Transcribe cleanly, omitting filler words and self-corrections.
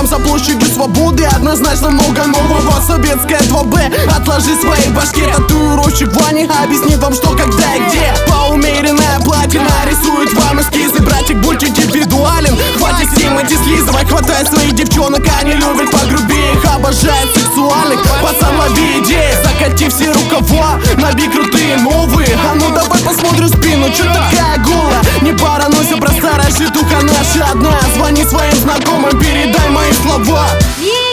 за площадью свободы. Однозначно много нового. Советская 2Б, отложи свои башки. Татуировщик Ваня объяснит вам, что, когда и где. По умеренная платье нарисует вам эскизы. Братик, будь индивидуален, хватит стимать и слизывать. Хватай своих девчонок, они любят погрубее. Их обожают сексуальных, пацан, лови идеи. Закати все рукава, набей крутые новые. А ну давай посмотрим спину, чё такая голая? Не паранойся, про старая житуха наша одна. Звони своим знакомым, передай мои слова.